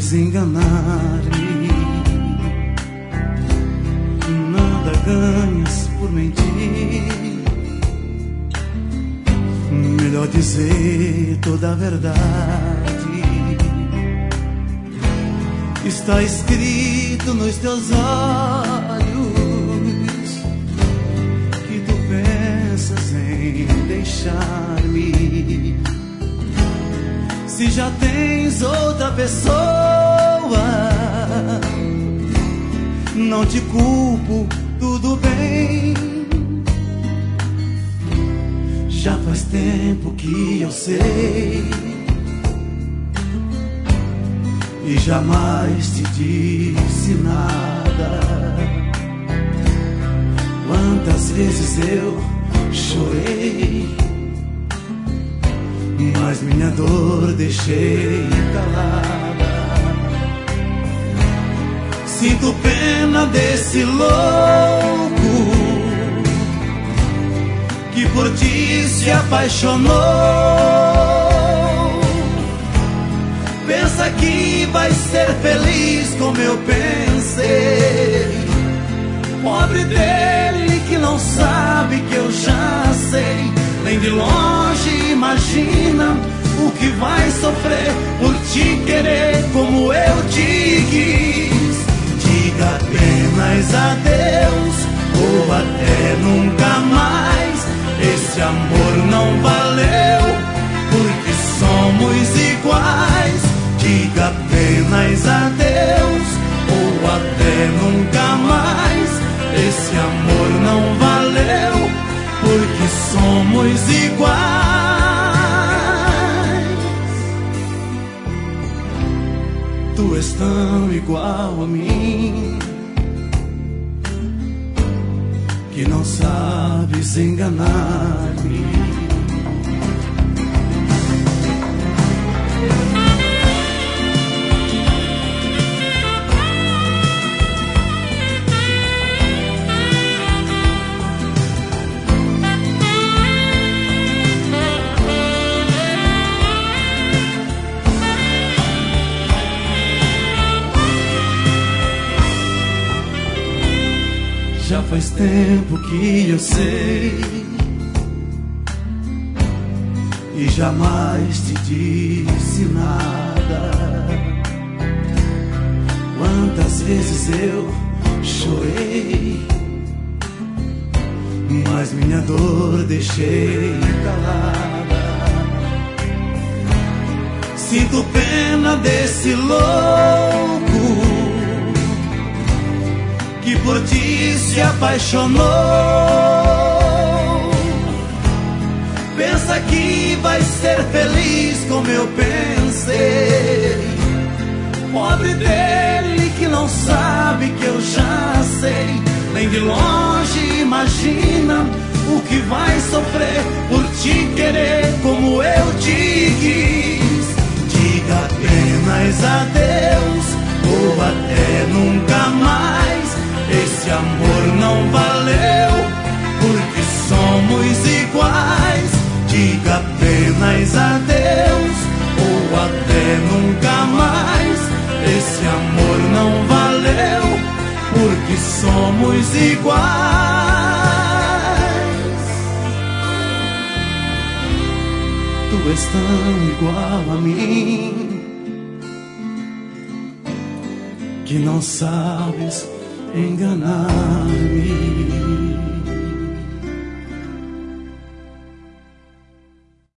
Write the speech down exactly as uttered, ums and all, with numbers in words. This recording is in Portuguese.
sabes enganar-me, nada ganhas por mentir. Melhor dizer toda a verdade. Está escrito nos teus olhos que tu pensas em deixar-me. Se já tens outra pessoa, não te culpo, tudo bem. Já faz tempo que eu sei e jamais te disse nada. Quantas vezes eu chorei, mas minha dor deixei calada. Sinto pena desse louco que por ti se apaixonou. Pensa que vai ser feliz como eu pensei. Pobre dele que não sabe que eu já sei. Nem de longe imagina o que vai sofrer por te querer como eu te quis. Diga apenas adeus ou até nunca mais. Esse amor não valeu porque somos iguais. Diga apenas adeus ou até nunca mais. Esse amor não valeu porque somos iguais. Tu és tão igual a mim que não sabes enganar-me. Já faz tempo que eu sei e jamais te disse nada. Quantas vezes eu chorei, mas minha dor deixei calada. Sinto pena desse louco que por ti se apaixonou. Pensa que vai ser feliz como eu pensei. Pobre dele que não sabe que eu já sei. Nem de longe imagina o que vai sofrer por te querer como eu te quis. Diga apenas adeus ou até nunca mais. Esse amor não valeu porque somos iguais. Diga apenas adeus ou até nunca mais. Esse amor não valeu porque somos iguais. Tu és tão igual a mim que não sabes enganar-me.